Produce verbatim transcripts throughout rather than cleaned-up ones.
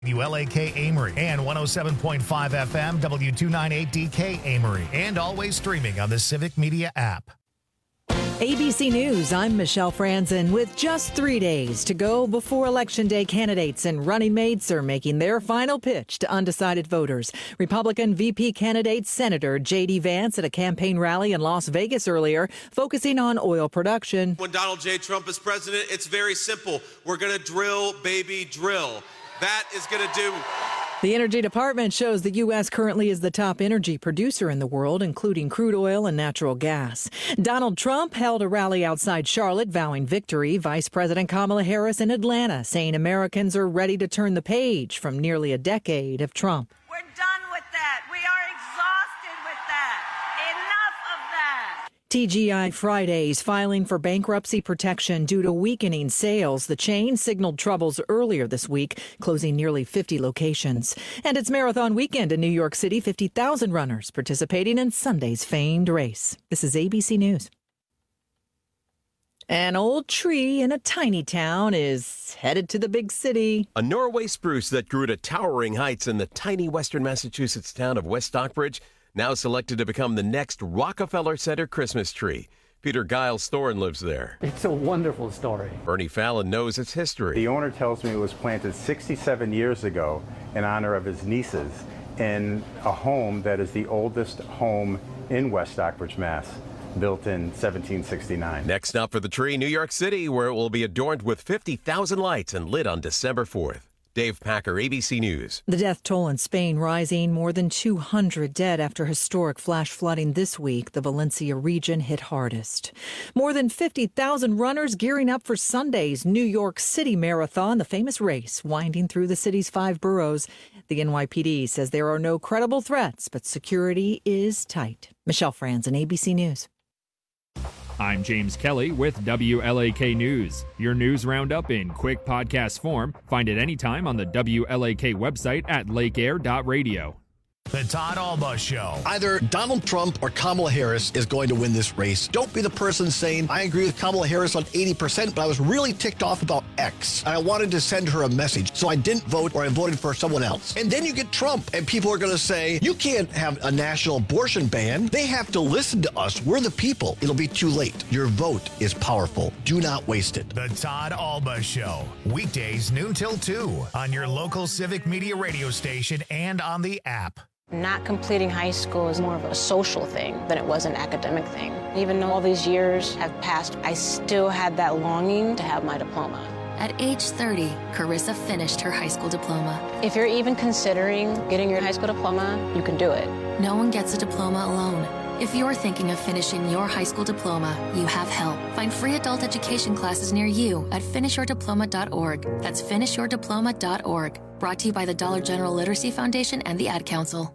W L A K Amory and one oh seven point five F M W two ninety-eight D K Amory, and always streaming on the Civic Media app. A B C News, I'm Michelle Franzen. With just three days to go before Election Day, candidates and running mates are making their final pitch to undecided voters. Republican V P candidate Senator J D Vance at a campaign rally in Las Vegas earlier, focusing on oil production. When Donald J. Trump is president, it's very simple. We're going to drill, baby, drill. That is going to do. The Energy Department shows the U S currently is the top energy producer in the world, including crude oil and natural gas. Donald Trump held a rally outside Charlotte vowing victory. Vice President Kamala Harris in Atlanta saying Americans are ready to turn the page from nearly a decade of Trump. We're done with that. We are exhausted with that. Enough of that. T G I Fridays filing for bankruptcy protection due to weakening sales. The chain signaled troubles earlier this week, closing nearly fifty locations. And it's marathon weekend in New York City. fifty thousand runners participating in Sunday's famed race. This is A B C News. An old tree in a tiny town is headed to the big city. A Norway spruce that grew to towering heights in the tiny western Massachusetts town of West Stockbridge now selected to become the next Rockefeller Center Christmas tree. Peter Giles Thorne lives there. It's a wonderful story. Bernie Fallon knows its history. The owner tells me it was planted sixty-seven years ago in honor of his nieces in a home that is the oldest home in West Stockbridge, Mass, built in seventeen sixty-nine. Next up for the tree, New York City, where it will be adorned with fifty thousand lights and lit on December fourth. Dave Packer, A B C News. The death toll in Spain rising, more than two hundred dead after historic flash flooding this week. The Valencia region hit hardest. More than fifty thousand runners gearing up for Sunday's New York City Marathon, the famous race winding through the city's five boroughs. The N Y P D says there are no credible threats, but security is tight. Michelle Franzen, A B C News. I'm James Kelly with W L A K News. Your news roundup in quick podcast form. Find it anytime on the W L A K website at lake air dot radio. The Todd Alba Show. Either Donald Trump or Kamala Harris is going to win this race. Don't be the person saying, I agree with Kamala Harris on eighty percent, but I was really ticked off about X. And I wanted to send her a message, so I didn't vote or I voted for someone else. And then you get Trump, and people are going to say, you can't have a national abortion ban. They have to listen to us. We're the people. It'll be too late. Your vote is powerful. Do not waste it. The Todd Alba Show. Weekdays noon till two on your local Civic Media radio station and on the app. Not completing high school is more of a social thing than it was an academic thing. Even though all these years have passed, I still had that longing to have my diploma. At age thirty, Carissa finished her high school diploma. If you're even considering getting your high school diploma, you can do it. No one gets a diploma alone. If you're thinking of finishing your high school diploma, you have help. Find free adult education classes near you at finish your diploma dot org. That's finish your diploma dot org. Brought to you by the Dollar General Literacy Foundation and the Ad Council.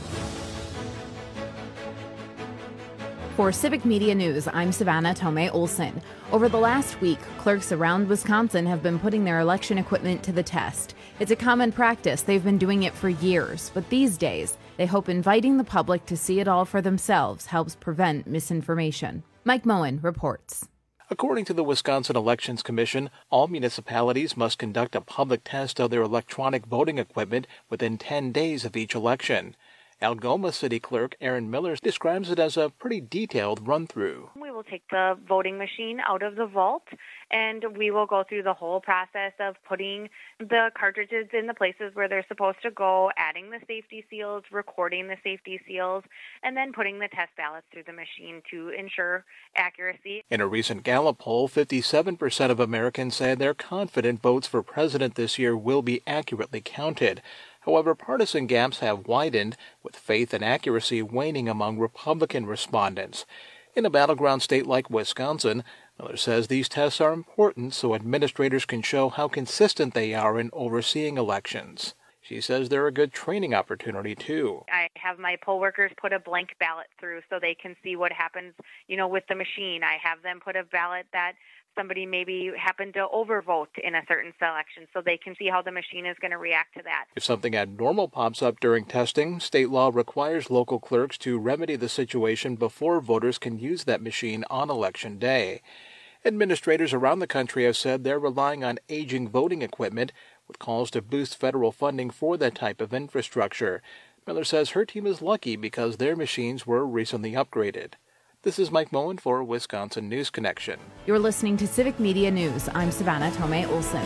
For Civic Media News, I'm Savannah Tomei Olson. Over the last week, clerks around Wisconsin have been putting their election equipment to the test. It's a common practice. They've been doing it for years. But these days, they hope inviting the public to see it all for themselves helps prevent misinformation. Mike Moen reports. According to the Wisconsin Elections Commission, all municipalities must conduct a public test of their electronic voting equipment within ten days of each election. Algoma City Clerk Aaron Miller describes it as a pretty detailed run-through. We will take the voting machine out of the vault, and we will go through the whole process of putting the cartridges in the places where they're supposed to go, adding the safety seals, recording the safety seals, and then putting the test ballots through the machine to ensure accuracy. In a recent Gallup poll, fifty-seven percent of Americans said they're confident votes for president this year will be accurately counted. However, partisan gaps have widened, with faith and accuracy waning among Republican respondents. In a battleground state like Wisconsin, Miller says these tests are important so administrators can show how consistent they are in overseeing elections. She says they're a good training opportunity, too. I have my poll workers put a blank ballot through so they can see what happens, you know, with the machine. I have them put a ballot that somebody maybe happened to overvote in a certain selection so they can see how the machine is going to react to that. If something abnormal pops up during testing, state law requires local clerks to remedy the situation before voters can use that machine on Election Day. Administrators around the country have said they're relying on aging voting equipment, with calls to boost federal funding for that type of infrastructure. Miller says her team is lucky because their machines were recently upgraded. This is Mike Moen for Wisconsin News Connection. You're listening to Civic Media News. I'm Savannah Tomei Olson.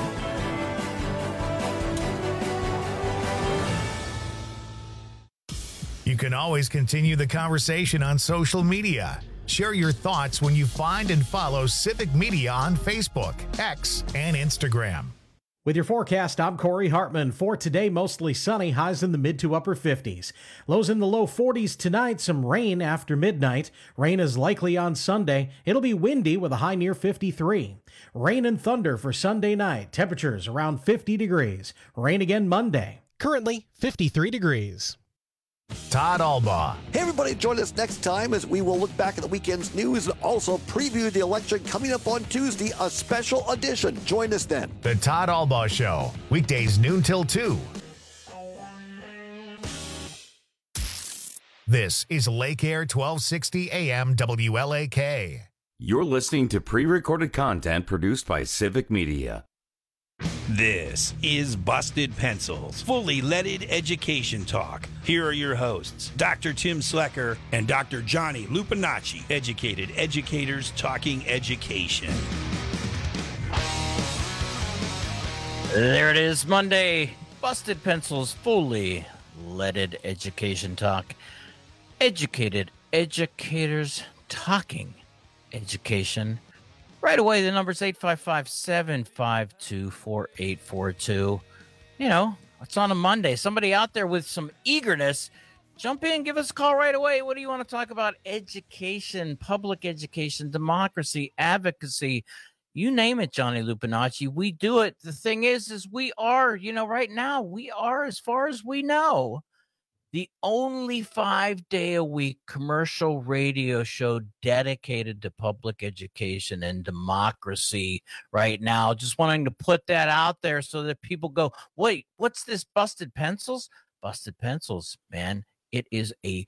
You can always continue the conversation on social media. Share your thoughts when you find and follow Civic Media on Facebook, X, and Instagram. With your forecast, I'm Corey Hartman. For today, mostly sunny, highs in the mid to upper fifties. Lows in the low forties tonight, some rain after midnight. Rain is likely on Sunday. It'll be windy with a high near fifty-three. Rain and thunder for Sunday night. Temperatures around fifty degrees. Rain again Monday. Currently fifty-three degrees. Todd Albaugh. Hey, everybody, join us next time as we will look back at the weekend's news and also preview the election coming up on Tuesday, a special edition. Join us then. The Todd Albaugh Show, weekdays noon till two. This is Lake Air twelve sixty A M W L A K. You're listening to pre-recorded content produced by Civic Media. This is Busted Pencils, fully leaded education talk. Here are your hosts, Doctor Tim Slecker and Doctor Johnny Lupinacci, educated educators talking education. There it is, Monday. Busted Pencils, fully leaded education talk. Educated educators talking education. Right away, the number's eight five five, seven five two, four eight four two. You know, it's on a Monday. Somebody out there with some eagerness, jump in, give us a call right away. What do you want to talk about? Education, public education, democracy, advocacy, you name it, Johnny Lupinacci. We do it. The thing is, is we are, you know, right now, we are, as far as we know, the only five-day-a-week commercial radio show dedicated to public education and democracy right now. Just wanting to put that out there so that people go, wait, what's this Busted Pencils? Busted Pencils, man. It is a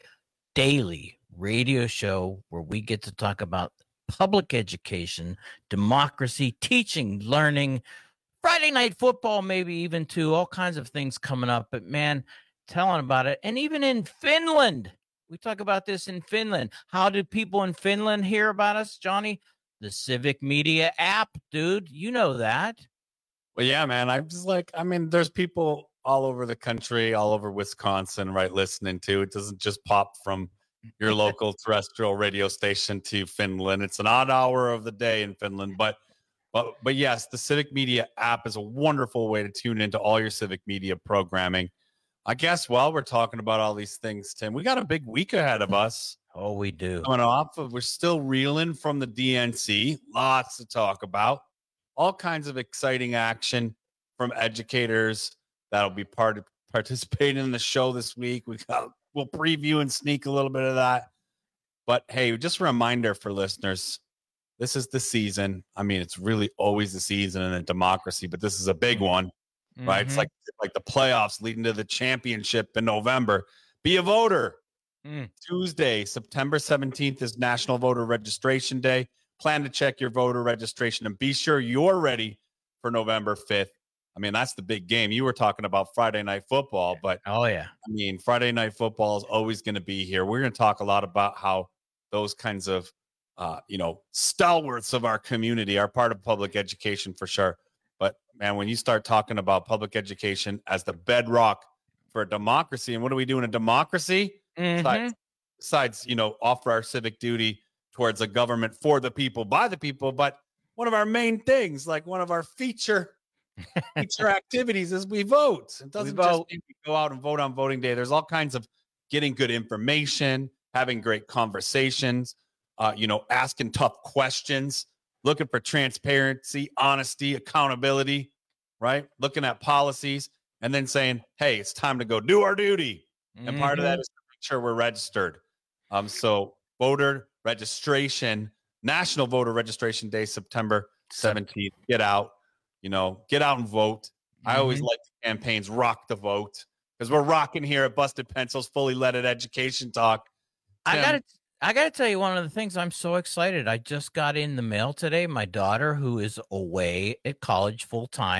daily radio show where we get to talk about public education, democracy, teaching, learning, Friday night football, maybe even too, all kinds of things coming up. But, man, telling about it. And even in Finland, we talk about this in Finland. How do people in Finland hear about us, Johnny? The Civic Media app, dude. You know that. Well, yeah, man. I'm just like, I mean, there's people all over the country, all over Wisconsin, right, listening to. It doesn't just pop from your local terrestrial radio station to Finland. It's an odd hour of the day in Finland. But, but, but yes, the Civic Media app is a wonderful way to tune into all your Civic Media programming. I guess while we're talking about all these things, Tim, we got a big week ahead of us. Oh, we do. Coming off of, we're still reeling from the D N C. Lots to talk about. All kinds of exciting action from educators that'll be part of participating in the show this week. We got, we'll preview and sneak a little bit of that. But hey, just a reminder for listeners, this is the season. I mean, it's really always the season in a democracy, but this is a big one. Right. Mm-hmm. It's like like the playoffs leading to the championship in November. Be a voter. Mm. Tuesday, September seventeenth is National Voter Registration Day. Plan to check your voter registration and be sure you're ready for November fifth. I mean, that's the big game. You were talking about Friday night football, but oh, yeah. I mean, Friday night football is always going to be here. We're going to talk a lot about how those kinds of, uh, you know, stalwarts of our community are part of public education for sure. But, man, when you start talking about public education as the bedrock for a democracy, and what do we do in a democracy? Mm-hmm. Besides, besides, you know, offer our civic duty towards a government for the people, by the people. But one of our main things, like one of our feature, feature activities is we vote. It doesn't we just mean we go out and vote on voting day. There's all kinds of getting good information, having great conversations, uh, you know, asking tough questions. Looking for transparency, honesty, accountability, right? Looking at policies and then saying, hey, it's time to go do our duty. Mm-hmm. And part of that is to make sure we're registered. Um, so voter registration, National Voter Registration Day, September seventeenth. Get out, you know, get out and vote. Mm-hmm. I always like the campaigns, rock the vote, because we're rocking here at Busted Pencils, fully leaded education talk. Tim, I got it. I got to tell you, one of the things I'm so excited. I just got in the mail today. My daughter, who is away at college full time,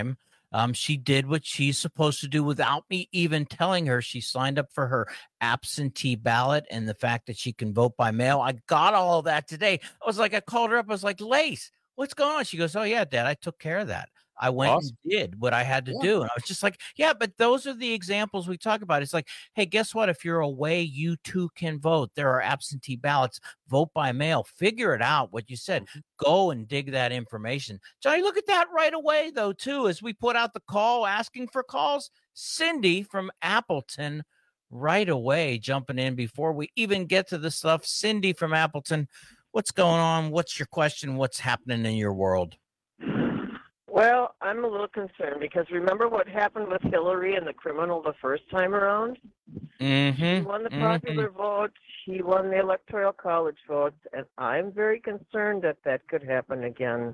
Um, she did what she's supposed to do without me even telling her. She signed up for her absentee ballot and the fact that she can vote by mail. I got all of that today. I was like, I called her up. I was like, Lace, what's going on? She goes, oh, yeah, Dad, I took care of that. I went awesome. and did what I had to yeah. do. And I was just like, yeah, but those are the examples we talk about. It's like, hey, guess what? If you're away, you too can vote. There are absentee ballots. Vote by mail. Figure it out. What you said. Mm-hmm. Go and dig that information. Johnny, look at that right away, though, too, as we put out the call asking for calls. Cindy from Appleton right away jumping in before we even get to the stuff. Cindy from Appleton, what's going on? What's your question? What's happening in your world? Well, I'm a little concerned because remember what happened with Hillary and the criminal the first time around? Mm-hmm. He won the popular mm-hmm. vote. He won the Electoral College votes, and I'm very concerned that that could happen again.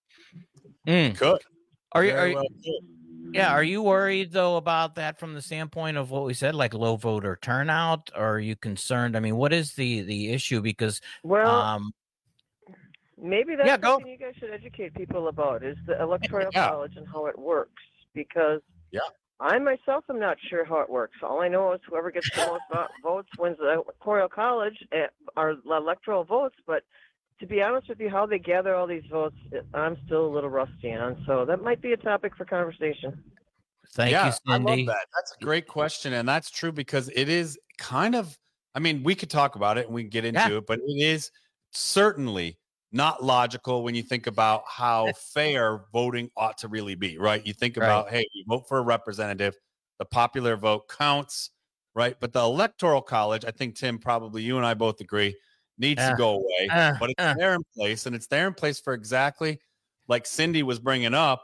Mm. Could. Are you? Are you well yeah. Are you worried though about that from the standpoint of what we said, like low voter turnout? Or are you concerned? I mean, what is the the issue? Because well. Um, Maybe that's yeah, something you guys should educate people about is the Electoral yeah. College and how it works. Because yeah. I myself am not sure how it works. All I know is whoever gets the most votes wins the Electoral College or electoral votes. But to be honest with you, how they gather all these votes, I'm still a little rusty on. So that might be a topic for conversation. Thank yeah, you, Cindy. I love that. That's a great question. And that's true because it is kind of, I mean, we could talk about it and we can get into yeah. it, but it is certainly not logical when you think about how fair voting ought to really be, right? You think about, right. hey, you vote for a representative, the popular vote counts, right? But the Electoral College, I think, Tim, probably you and I both agree, needs uh, to go away. Uh, but it's uh. there in place, and it's there in place for exactly like Cindy was bringing up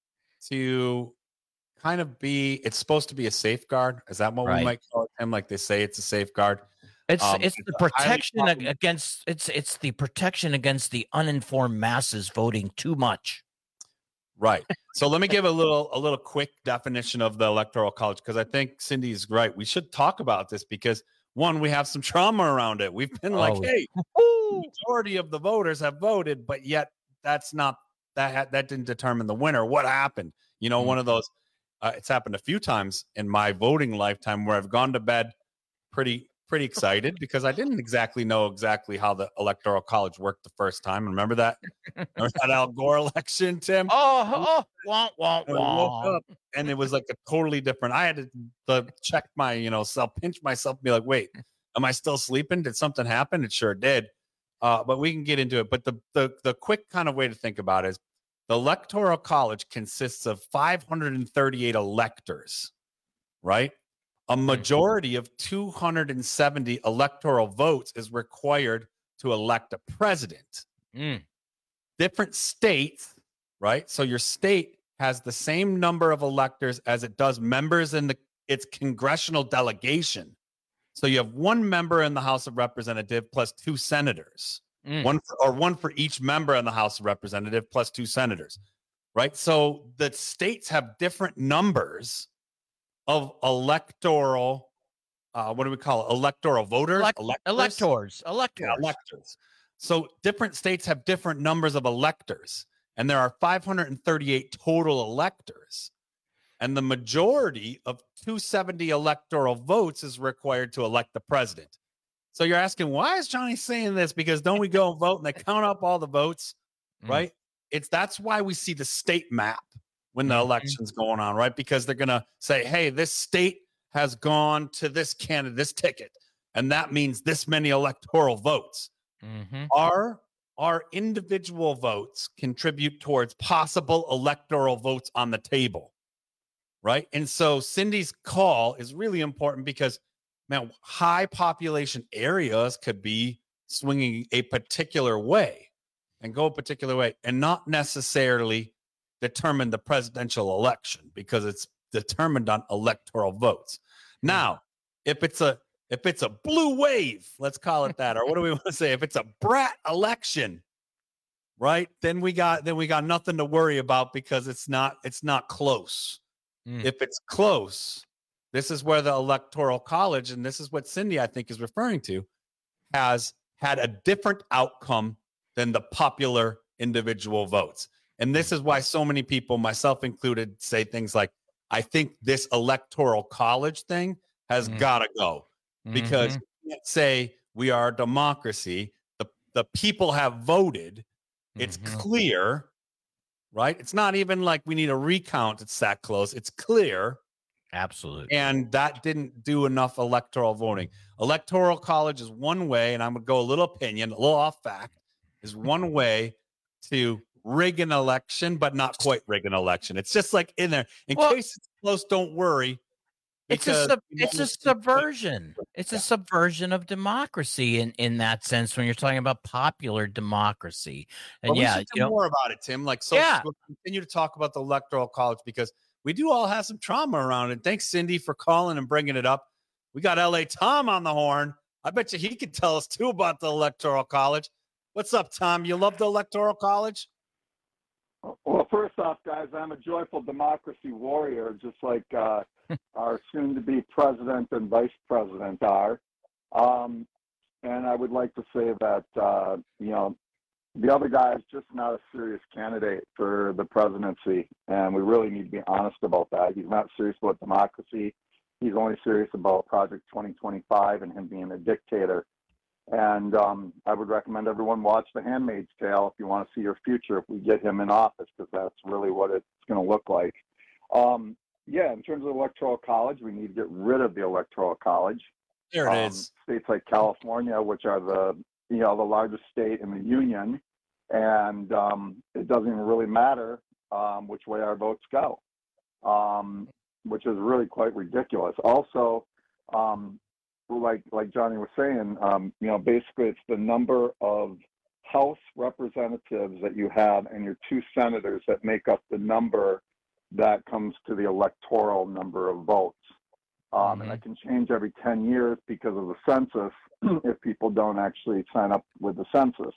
to kind of be, it's supposed to be a safeguard. Is that what right. we might call it, Tim? Like they say it's a safeguard. It's um, it's the protection highly- against it's it's the protection against the uninformed masses voting too much. Right. So let me give a little a little quick definition of the Electoral College because I think Cindy's right. We should talk about this because one, we have some trauma around it. We've been oh. like, hey, the majority of the voters have voted, but yet that's not that ha- that didn't determine the winner. What happened? You know, mm-hmm. one of those. Uh, it's happened a few times in my voting lifetime where I've gone to bed pretty. pretty excited because I didn't exactly know exactly how the Electoral College worked the first time. Remember that? Remember that Al Gore election, Tim? Oh, oh, wah, wah, wah. I woke up and it was like a totally different. I had to, to check my, you know, self, pinch myself and be like, wait, am I still sleeping? Did something happen? It sure did. Uh, but we can get into it. But the, the, the quick kind of way to think about it is the Electoral College consists of five hundred thirty-eight electors, right? A majority of two hundred seventy electoral votes is required to elect a president. Mm. Different states, right? So your state has the same number of electors as it does members in the its congressional delegation. So you have one member in the House of Representatives plus two senators, mm. one for, or one for each member in the House of Representatives plus two senators, right? So the states have different numbers of electoral, uh, what do we call it? Electoral voters? Elect- electors? Electors. Electors. Yeah, electors. So different states have different numbers of electors, and there are five hundred thirty-eight total electors. And the majority of two hundred seventy electoral votes is required to elect the president. So you're asking, why is Johnny saying this? Because don't we go and vote and they count up all the votes, mm. right? It's that's why we see the state map when the election's going on, right? Because they're going to say, hey, this state has gone to this candidate, this ticket, and that means this many electoral votes. Mm-hmm. Our, our individual votes contribute towards possible electoral votes on the table, right? And so Cindy's call is really important because, man, high population areas could be swinging a particular way and go a particular way and not necessarily determine the presidential election because it's determined on electoral votes. Now, if it's a if it's a blue wave, let's call it that, or what do we want to say? If it's a brat election, right? Then we got then we got nothing to worry about because it's not it's not close. Mm. If it's close, this is where the Electoral College, and this is what Cindy I think is referring to, has had a different outcome than the popular individual votes. And this is why so many people, myself included, say things like, I think this electoral college thing has mm-hmm. got to go, because mm-hmm. you can't say we are a democracy. The, the people have voted. It's mm-hmm. clear, right? It's not even like we need a recount. It's that close. It's clear. Absolutely. And that didn't do enough electoral voting. Electoral college is one way, and I'm going to go a little opinion, a little off fact, is one way to rig an election, but not quite rig an election. It's just like in there. In well, case it's close, don't worry. It's a sub, it's a subversion. It's a subversion of democracy in, in that sense when you're talking about popular democracy. And well, yeah, we should do you know, more about it, Tim. Like, so yeah. we'll continue to talk about the electoral college because we do all have some trauma around it. Thanks, Cindy, for calling and bringing it up. We got L A Tom on the horn. I bet you he could tell us too about the electoral college. What's up, Tom? You love the electoral college? Well, first off, guys, I'm a joyful democracy warrior, just like uh, our soon-to-be president and vice president are. Um, and I would like to say that, uh, you know, the other guy is just not a serious candidate for the presidency, and we really need to be honest about that. He's not serious about democracy. He's only serious about Project twenty twenty-five and him being a dictator. And um, I would recommend everyone watch The Handmaid's Tale if you want to see your future if we get him in office, because that's really what it's going to look like. Um, yeah, in terms of electoral college, we need to get rid of the electoral college. There it um, is. States like California, which are the you know the largest state in the union, and um, it doesn't even really matter um, which way our votes go, um, which is really quite ridiculous. Also, um, like like Johnny was saying, um, you know, basically it's the number of House representatives that you have and your two senators that make up the number that comes to the electoral number of votes. Um, mm-hmm. And that can change every ten years because of the census if people don't actually sign up with the census.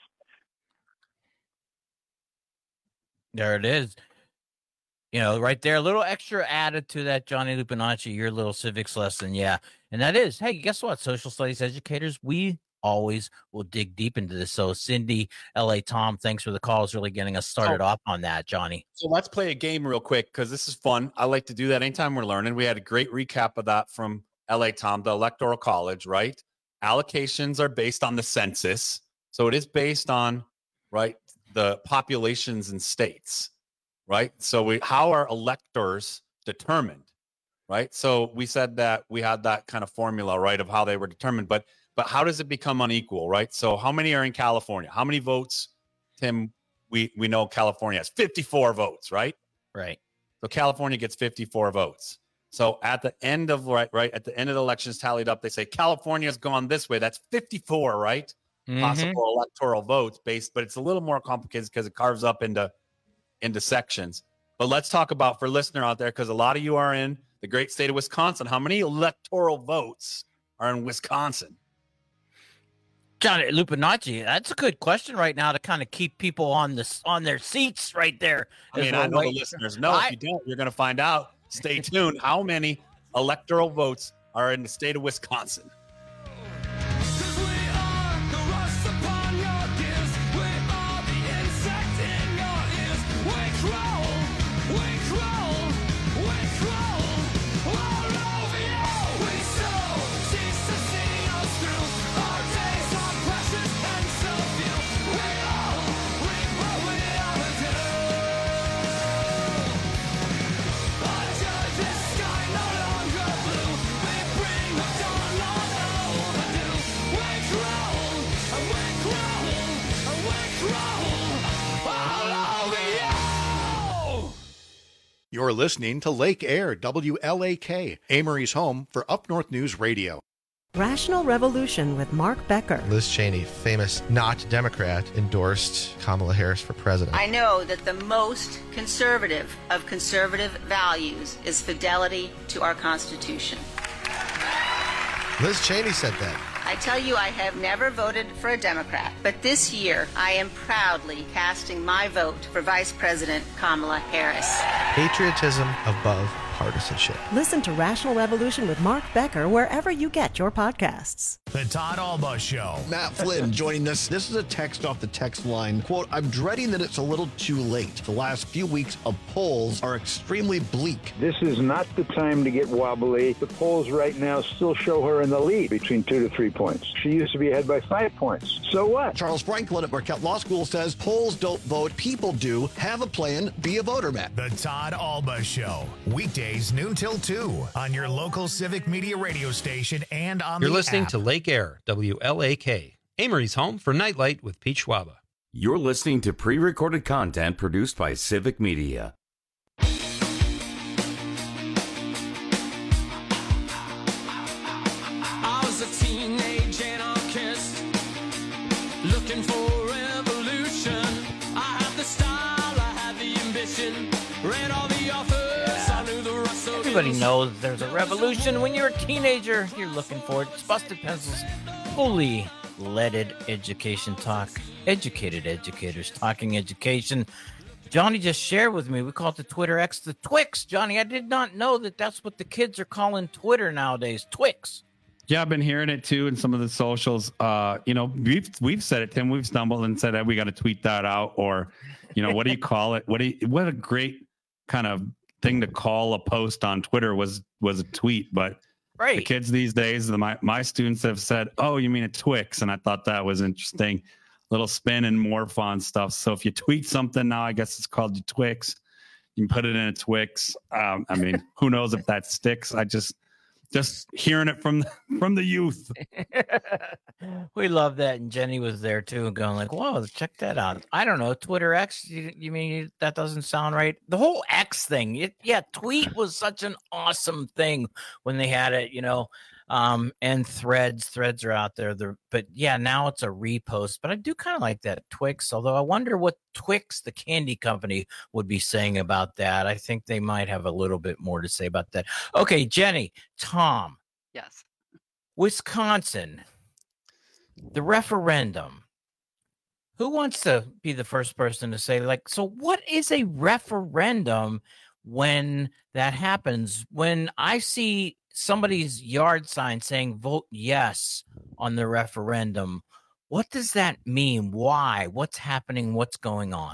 There it is. You know, right there, a little extra added to that, Johnny Lupinacci, your little civics lesson. Yeah. And that is, hey, guess what? Social studies educators, we always will dig deep into this. So Cindy, L A Tom, thanks for the call. It's really getting us started oh. off on that, Johnny. So let's play a game real quick because this is fun. I like to do that anytime we're learning. We had a great recap of that from L A Tom, the Electoral College, right? Allocations are based on the census. So it is based on, right, the populations in states. Right. So we, how are electors determined? Right. So we said that we had that kind of formula, right, of how they were determined. But but how does it become unequal? Right. So how many are in California? How many votes, Tim? We we know California has fifty-four votes. Right. Right. So California gets fifty-four votes. So at the end of right, right at the end of the elections tallied up, they say California's gone this way. That's fifty-four. Right. Mm-hmm. Possible electoral votes based. But it's a little more complicated because it carves up into into sections. But let's talk about, for listener out there, because a lot of you are in the great state of Wisconsin. How many electoral votes are in Wisconsin? Johnny Lupinacci, that's a good question right now to kind of keep people on this on their seats right there. I mean, I know the listeners know. If you don't, you're going to find out. Stay tuned. How many electoral votes are in the state of Wisconsin? You're listening to Lake Air, W L A K, Amory's home for Up North News Radio. Rational Revolution with Mark Becker. Liz Cheney, famous not Democrat, endorsed Kamala Harris for president. I know that the most conservative of conservative values is fidelity to our Constitution. Liz Cheney said that. I tell you, I have never voted for a Democrat, but this year I am proudly casting my vote for Vice President Kamala Harris. Patriotism above partisanship. Listen to Rational Revolution with Mark Becker wherever you get your podcasts. The Todd Alba Show. Matt Flynn joining us. This is a text off the text line. Quote, I'm dreading that it's a little too late. The last few weeks of polls are extremely bleak. This is not the time to get wobbly. The polls right now still show her in the lead between two to three points. She used to be ahead by five points. So what? Charles Franklin at Marquette Law School says polls don't vote, people do. Have a plan, be a voter, Matt. The Todd Alba Show. Weekdays noon till two on your local Civic Media radio station and on You're the listening app. to Lake Air, W L A K, Amory's home for Nightlight with Pete Schwaba. You're listening to pre-recorded content produced by Civic Media. I was a teenage anarchist looking for revolution. I had the style, I had the ambition, read all the authors, I knew the Russell. Everybody knows there's a revolution when you're a teenager. You're looking for it. It's Busted Pencils, fully leaded education talk. Educated educators talking education. Johnny just shared with me, we call it the Twitter X, the Twix. Johnny, I did not know that that's what the kids are calling Twitter nowadays, Twix. Yeah, I've been hearing it too in some of the socials. Uh, you know, we've we've said it, Tim. We've stumbled and said, hey, we got to tweet that out, or, you know, what do you call it? What do you, what a great kind of thing to call a post on Twitter was was a tweet. But right. The kids these days, the, my my students have said, oh, you mean a Twix? And I thought that was interesting. Little spin and morph on stuff. So if you tweet something now, I guess it's called your Twix. You can put it in a Twix. Um, I mean, who knows if that sticks? I just just hearing it from from the youth. We love that, and Jenny was there too, going like, "Whoa, check that out!" I don't know, Twitter X. You, you mean that doesn't sound right? The whole X thing, it, yeah. Tweet was such an awesome thing when they had it, you know. Um, and threads, threads are out there. The, but yeah, now it's a repost. But I do kind of like that Twix. Although I wonder what Twix, the candy company, would be saying about that. I think they might have a little bit more to say about that. Okay, Jenny, Tom. Yes. Wisconsin, the referendum. Who wants to be the first person to say, like, so what is a referendum when that happens? When I see somebody's yard sign saying vote yes on the referendum, what does that mean? Why? What's happening? What's going on?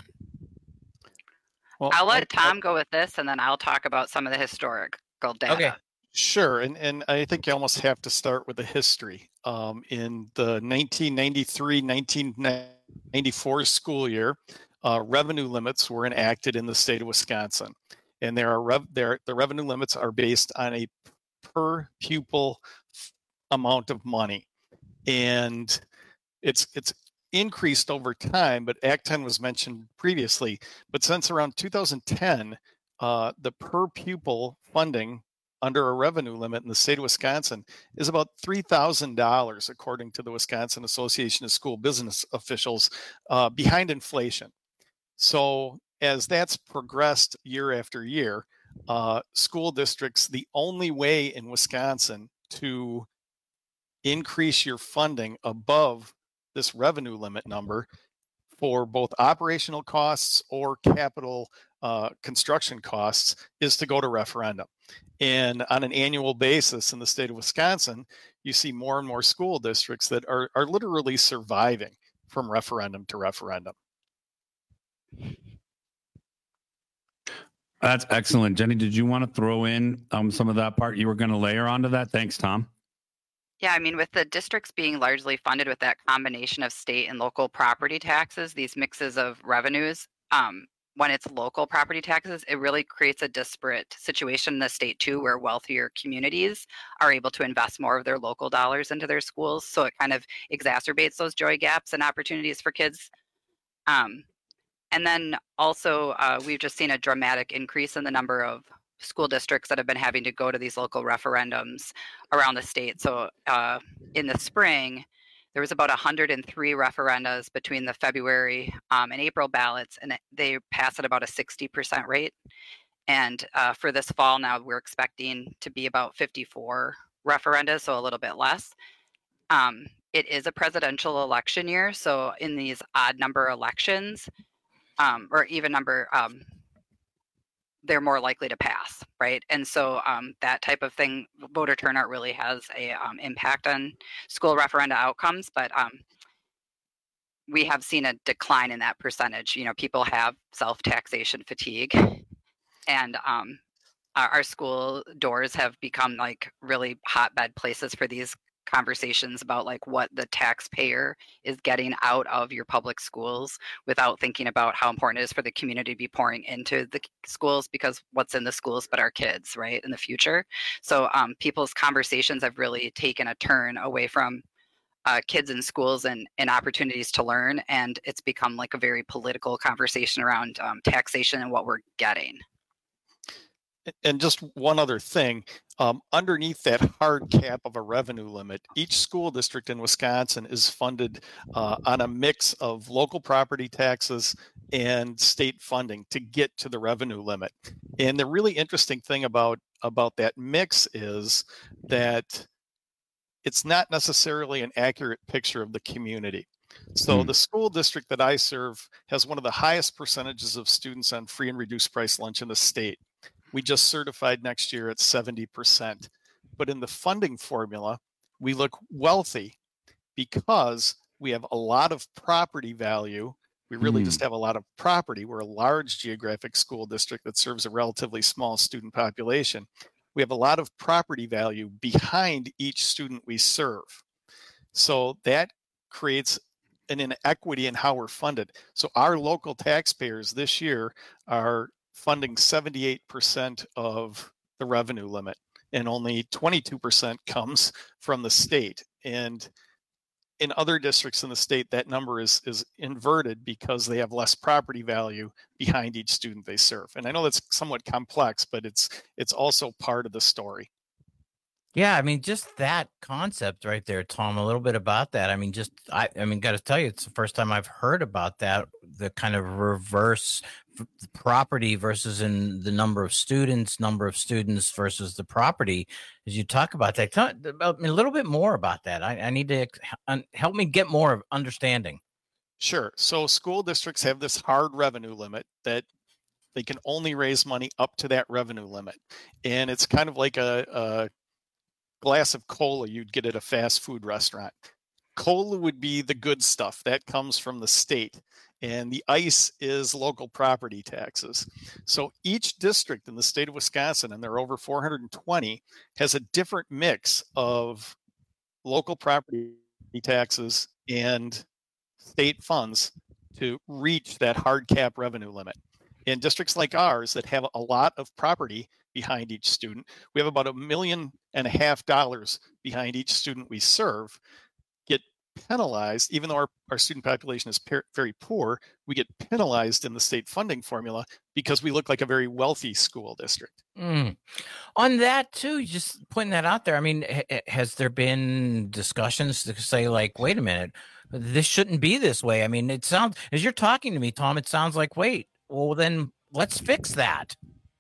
Well, I'll let Tom go with this, and then I'll talk about some of the historical data. Okay. Sure, and, and I think you almost have to start with the history. Um, in the nineteen ninety-three nineteen ninety-four school year, uh, revenue limits were enacted in the state of Wisconsin. And there are rev- there, the revenue limits are based on a per pupil amount of money, and it's it's increased over time. But Act ten was mentioned previously. But since around two thousand ten, uh, the per pupil funding under a revenue limit in the state of Wisconsin is about three thousand dollars, according to the Wisconsin Association of School Business Officials, uh, behind inflation. So as that's progressed year after year, uh, school districts, the only way in Wisconsin to increase your funding above this revenue limit number for both operational costs or capital uh, construction costs is to go to referendum. And on an annual basis in the state of Wisconsin, you see more and more school districts that are, are literally surviving from referendum to referendum. That's excellent. Jenny, did you want to throw in um, some of that part you were going to layer onto that? Thanks, Tom. Yeah, I mean, with the districts being largely funded with that combination of state and local property taxes, these mixes of revenues, um, when it's local property taxes, it really creates a disparate situation in the state too, where wealthier communities are able to invest more of their local dollars into their schools. So it kind of exacerbates those joy gaps and opportunities for kids. Um, and then also, uh, we've just seen a dramatic increase in the number of school districts that have been having to go to these local referendums around the state. So uh, in the spring, there was about one hundred three referendums between the February um, and April ballots, and they passed at about a sixty percent rate. And uh, for this fall now, we're expecting to be about fifty-four referenda, so a little bit less. Um, it is a presidential election year, so in these odd number elections, um, or even number, um, they're more likely to pass, right? And so um, that type of thing, voter turnout really has a um, impact on school referenda outcomes, but um, we have seen a decline in that percentage. You know, people have self-taxation fatigue, and um, our, our school doors have become like really hotbed places for these conversations about like what the taxpayer is getting out of your public schools without thinking about how important it is for the community to be pouring into the schools, because what's in the schools but our kids, right, in the future. So um, people's conversations have really taken a turn away from uh, kids in schools and, and opportunities to learn, and it's become like a very political conversation around um, taxation and what we're getting. And just one other thing, um, underneath that hard cap of a revenue limit, each school district in Wisconsin is funded uh, on a mix of local property taxes and state funding to get to the revenue limit. And the really interesting thing about, about that mix is that it's not necessarily an accurate picture of the community. So the school district that I serve has one of the highest percentages of students on free and reduced price lunch in the state. We just certified next year at seventy percent. But in the funding formula, we look wealthy because we have a lot of property value. We really mm. just have a lot of property. We're a large geographic school district that serves a relatively small student population. We have a lot of property value behind each student we serve. So that creates an inequity in how we're funded. So our local taxpayers this year are funding seventy-eight percent of the revenue limit, and only twenty-two percent comes from the state. And in other districts in the state, that number is is inverted because they have less property value behind each student they serve. And I know that's somewhat complex, but it's it's also part of the story. Yeah, I mean, just that concept right there, Tom, a little bit about that. I mean, just, I, I mean, got to tell you, it's the first time I've heard about that, the kind of reverse property versus in the number of students, number of students versus the property. As you talk about that, tell me a little bit more about that. I, I need to help me get more of understanding. Sure. So school districts have this hard revenue limit that they can only raise money up to that revenue limit. And it's kind of like a, a glass of cola you'd get at a fast food restaurant. Cola would be the good stuff that comes from the state, and the ice is local property taxes. So each district in the state of Wisconsin, and there are over four hundred twenty, has a different mix of local property taxes and state funds to reach that hard cap revenue limit. In districts like ours that have a lot of property behind each student, we have about a million and a half dollars behind each student we serve, get penalized, even though our, our student population is per, very poor, we get penalized in the state funding formula because we look like a very wealthy school district. Mm. On that too, just putting that out there, I mean, ha- has there been discussions to say like, wait a minute, this shouldn't be this way? I mean, it sounds, as you're talking to me, Tom, it sounds like, wait, well then let's fix that.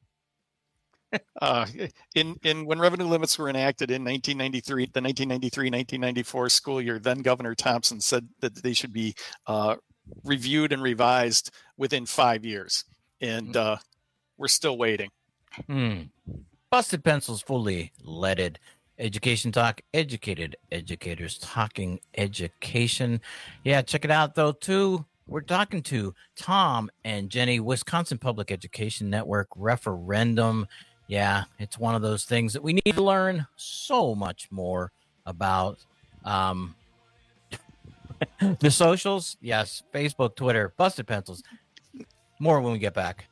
Uh, in in when revenue limits were enacted in nineteen ninety-three, the nineteen ninety-three nineteen ninety-four school year, then Governor Thompson said that they should be uh, reviewed and revised within five years, and uh, we're still waiting. Hmm. Busted Pencils, fully leaded. Education Talk, educated educators talking education. Yeah, check it out though too. We're talking to Tom and Jenny, Wisconsin Public Education Network referendum. Yeah, it's one of those things that we need to learn so much more about. Um, the socials, yes, Facebook, Twitter, Busted Pencils. More when we get back.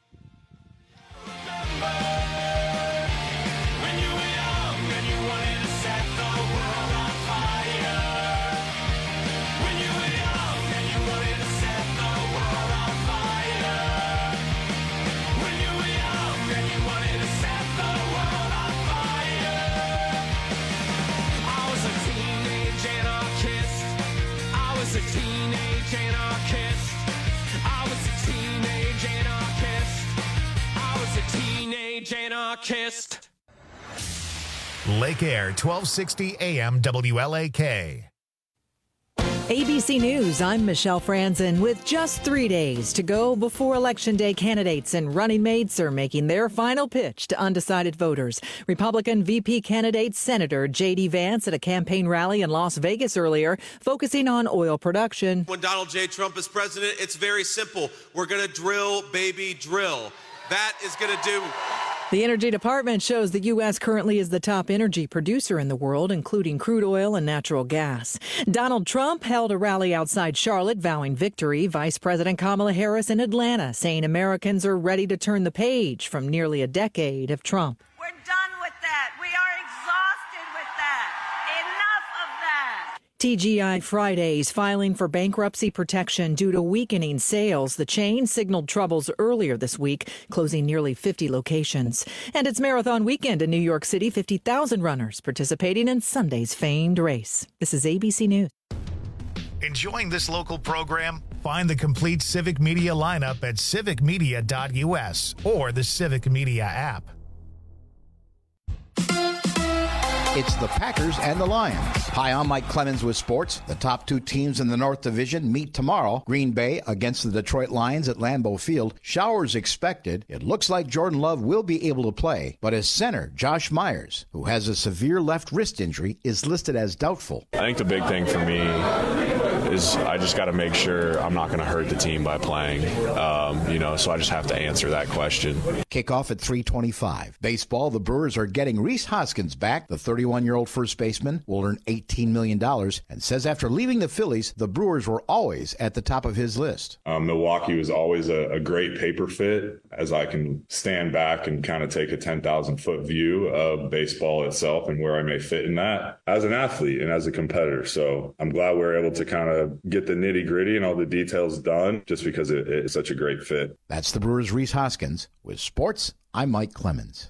Anarchist. Lake Air, twelve sixty A M W L A K. A B C News, I'm Michelle Franzen. With just three days to go before Election Day, candidates and running mates are making their final pitch to undecided voters. Republican V P candidate Senator J D. Vance at a campaign rally in Las Vegas earlier, focusing on oil production. When Donald J. Trump is president, it's very simple. We're going to drill, baby, drill. That is going to do... The Energy Department shows the U S currently is the top energy producer in the world, including crude oil and natural gas. Donald Trump held a rally outside Charlotte, vowing victory. Vice President Kamala Harris in Atlanta, saying Americans are ready to turn the page from nearly a decade of Trump. We're done with that. We are exhausted with that. Enough of that. T G I Fridays filing for bankruptcy protection due to weakening sales. The chain signaled troubles earlier this week, closing nearly fifty locations. And it's marathon weekend in New York City. fifty thousand runners participating in Sunday's famed race. This is A B C News. Enjoying this local program? Find the complete Civic Media lineup at civic media dot U S or the Civic Media app. It's the Packers and the Lions. Hi, I'm Mike Clemens with sports. The top two teams in the North Division meet tomorrow. Green Bay against the Detroit Lions at Lambeau Field. Showers expected. It looks like Jordan Love will be able to play, but his center, Josh Myers, who has a severe left wrist injury, is listed as doubtful. I think the big thing for me is I just got to make sure I'm not going to hurt the team by playing, um, you know, so I just have to answer that question. Kickoff at three twenty-five. Baseball, the Brewers are getting Rhys Hoskins back. The thirty-one-year-old first baseman will earn eighteen million dollars and says after leaving the Phillies, the Brewers were always at the top of his list. Um, Milwaukee was always a, a great paper fit, as I can stand back and kind of take a ten thousand foot view of baseball itself and where I may fit in that as an athlete and as a competitor. So I'm glad we're able to kind of get the nitty gritty and all the details done just because it, it's such a great fit. That's the Brewers' Rhys Hoskins. With sports, I'm Mike Clemens.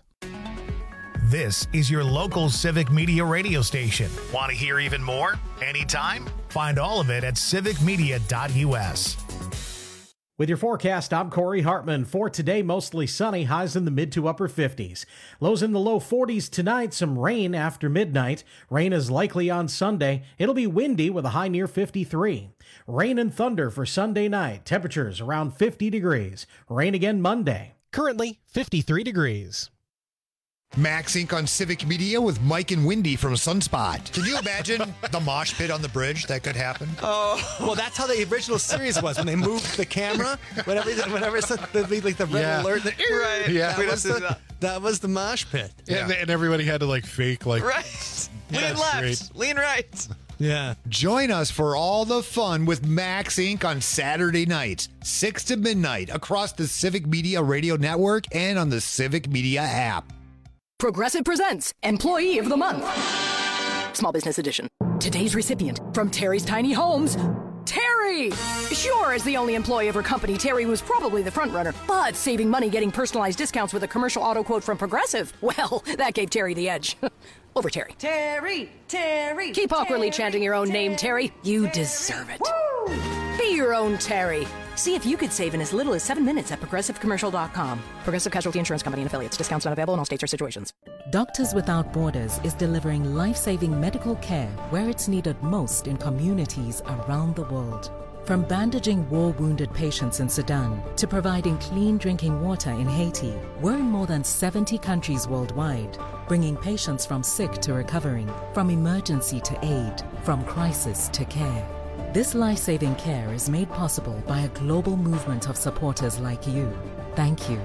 This is your local Civic Media radio station. Want to hear even more? Anytime? Find all of it at civic media dot U S. With your forecast, I'm Corey Hartman. For today, mostly sunny, highs in the mid to upper fifties. Lows in the low forties tonight, some rain after midnight. Rain is likely on Sunday. It'll be windy with a high near fifty-three. Rain and thunder for Sunday night. Temperatures around fifty degrees. Rain again Monday. Currently fifty-three degrees. Max Incorporated on Civic Media with Mike and Wendy from Sunspot. Can you imagine the mosh pit on the bridge? That could happen. Oh, well, that's how the original series was when they moved the camera. Whenever, whenever it's the, like the red Yeah. alert, the, Right. Yeah, We that was, just- the, that was the mosh pit. Yeah. And, and everybody had to like fake like Right. Yeah, Lean left. straight. Lean right. Yeah. Join us for all the fun with Max Incorporated on Saturday nights, six to midnight, across the Civic Media Radio Network and on the Civic Media app. Progressive presents Employee of the Month. Small Business Edition. Today's recipient from Terry's Tiny Homes, Terry! Sure, as the only employee of her company, Terry was probably the front runner, but saving money getting personalized discounts with a commercial auto quote from Progressive, well, that gave Terry the edge. Over Terry. Terry, Terry. Keep awkwardly chanting your own name, Terry. You deserve it. Woo! Be your own Terry. See if you could save in as little as seven minutes at progressive commercial dot com. Progressive Casualty Insurance Company and affiliates. Discounts not available in all states or situations. Doctors Without Borders is delivering life-saving medical care where it's needed most in communities around the world. From bandaging war-wounded patients in Sudan to providing clean drinking water in Haiti, we're in more than seventy countries worldwide, bringing patients from sick to recovering, from emergency to aid, from crisis to care. This life-saving care is made possible by a global movement of supporters like you. Thank you.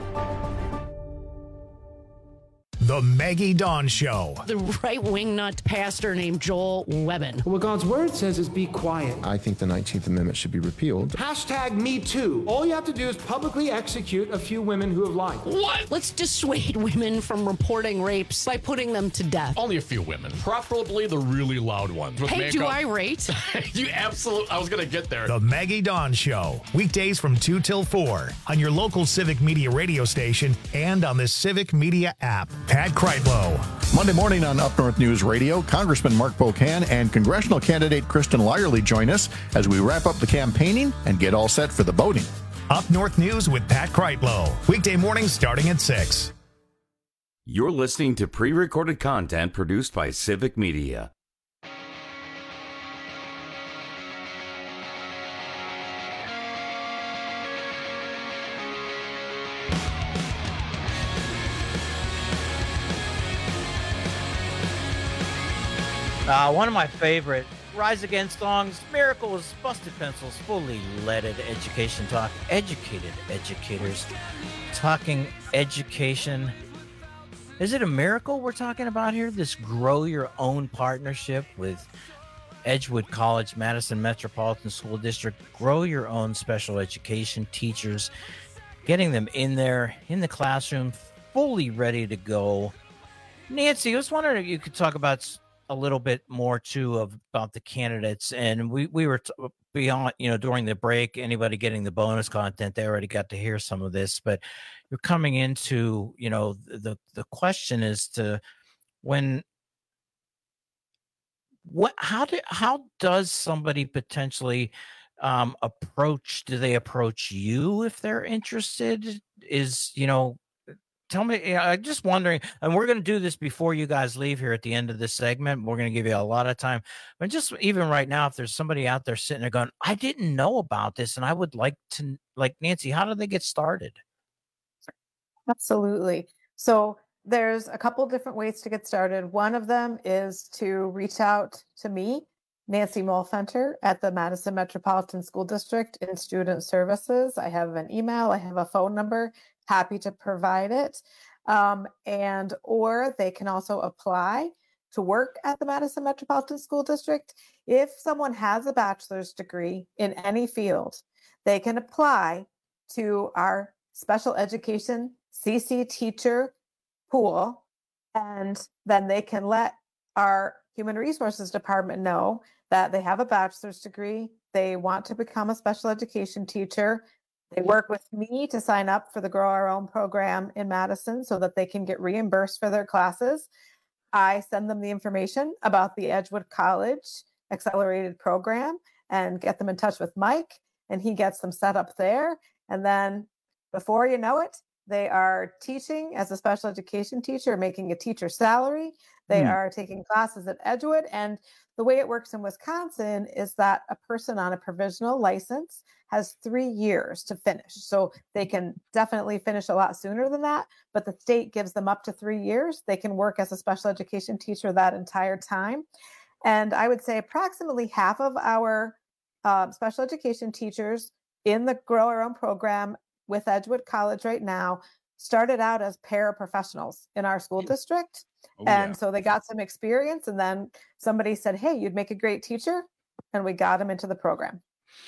The Maggie Dawn Show. The right-wing nut pastor named Joel Webbin. What God's word says is be quiet. I think the nineteenth Amendment should be repealed. Hashtag me too. All you have to do is publicly execute a few women who have lied. What? Let's dissuade women from reporting rapes by putting them to death. Only a few women, preferably the really loud ones. With Hey, makeup. do I rate? You absolutely, I was going to get there. The Maggie Dawn Show. Weekdays from two till four on your local Civic Media radio station and on the Civic Media app. Pat Kreitlow. Monday morning on Up North News Radio, Congressman Mark Pocan and congressional candidate Kristen Lyerly join us as we wrap up the campaigning and get all set for the voting. Up North News with Pat Kreitlow. Weekday mornings starting at six. You're listening to pre-recorded content produced by Civic Media. Uh, one of my favorite Rise Against songs, Miracles, Busted Pencils, Fully Leaded Education Talk, educated educators talking education. Is it a miracle we're talking about here? This Grow Your Own partnership with Edgewood College, Madison Metropolitan School District. Grow your own special education teachers, getting them in there in the classroom, fully ready to go. Nancy, I was wondering if you could talk about a little bit more too of, about the candidates. And we, we were t- beyond, you know, during the break, anybody getting the bonus content, they already got to hear some of this, but you're coming into, you know, the, the question is to when, what, how do, how does somebody potentially um, approach, do they approach you if they're interested? Is, you know, tell me, you know, I'm just wondering, and we're going to do this before you guys leave here at the end of this segment. We're going to give you a lot of time, but just even right now, if there's somebody out there sitting there going, I didn't know about this and I would like to, like, Nancy, how do they get started? Absolutely. So there's a couple different ways to get started. One of them is to reach out to me, Nancy Molfenter, at the Madison Metropolitan School District in Student Services. I have an email, I have a phone number, happy to provide it. Um, and or they can also apply to work at the Madison Metropolitan School District. If someone has a bachelor's degree in any field, they can apply to our special education C C teacher pool, and then they can let our Human Resources Department know that they have a bachelor's degree, they want to become a special education teacher. They work with me to sign up for the Grow Our Own program in Madison so that they can get reimbursed for their classes. I send them the information about the Edgewood College Accelerated Program and get them in touch with Mike, and he gets them set up there. And then before you know it, they are teaching as a special education teacher, making a teacher salary. They mm. are taking classes at Edgewood. And the way it works in Wisconsin is that a person on a provisional license has three years to finish. So they can definitely finish a lot sooner than that, but the state gives them up to three years. They can work as a special education teacher that entire time. And I would say approximately half of our uh, special education teachers in the Grow Our Own program with Edgewood College right now started out as paraprofessionals in our school district. Oh, and yeah. So they got some experience, and then somebody said, hey, you'd make a great teacher. And we got them into the program.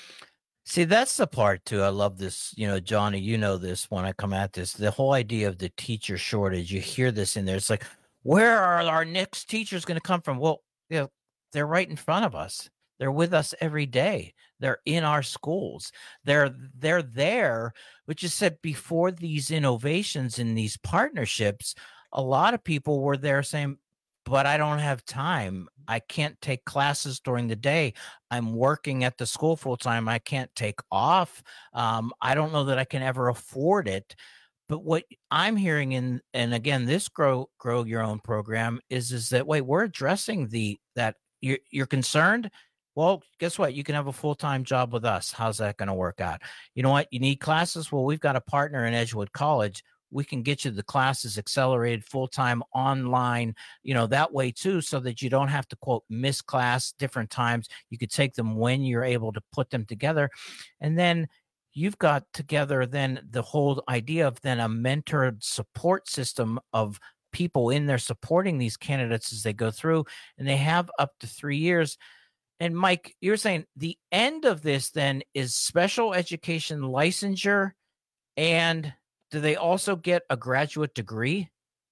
See, that's the part too. I love this. You know, Johnny, you know this when I come at this, the whole idea of the teacher shortage, you hear this in there. It's like, where are our next teachers going to come from? Well, you know, they're right in front of us. They're with us every day. They're in our schools. They're they're there, which is said before these innovations and these partnerships, a lot of people were there saying, but I don't have time. I can't take classes during the day. I'm working at the school full time. I can't take off. Um, I don't know that I can ever afford it. But what I'm hearing in, and again, this grow grow your own program is, is that, wait, we're addressing the, that you're, you're concerned. Well, guess what? You can have a full-time job with us. How's that going to work out? You know what? You need classes? Well, we've got a partner in Edgewood College. We can get you the classes accelerated, full-time, online, you know, that way too, so that you don't have to, quote, miss class different times. You could take them when you're able to put them together. And then you've got together then the whole idea of then a mentored support system of people in there supporting these candidates as they go through, and they have up to three years. And Mike, you're saying the end of this then is special education licensure, and do they also get a graduate degree?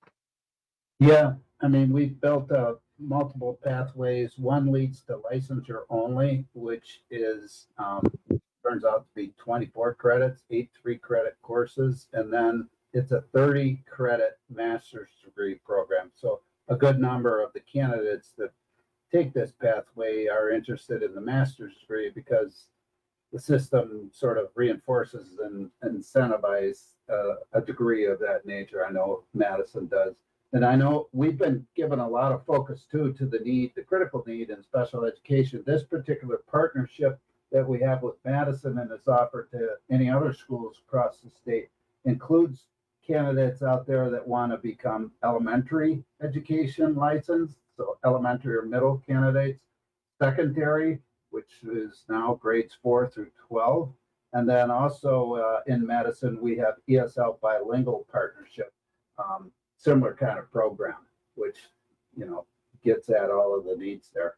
Yeah, I mean, we've built uh, multiple pathways. One leads to licensure only, which is um, turns out to be twenty-four credits, eight three-credit courses, and then it's a thirty-credit master's degree program. So a good number of the candidates that take this pathway are interested in the master's degree because the system sort of reinforces and incentivizes uh, a degree of that nature. I know Madison does. And I know we've been given a lot of focus too to the need, the critical need in special education. This particular partnership that we have with Madison and is offered to any other schools across the state includes candidates out there that want to become elementary education licensed. so elementary or middle candidates, secondary, which is now grades four through twelve. And then also uh, in Madison, we have E S L bilingual partnership, um, similar kind of program, which, you know, gets at all of the needs there.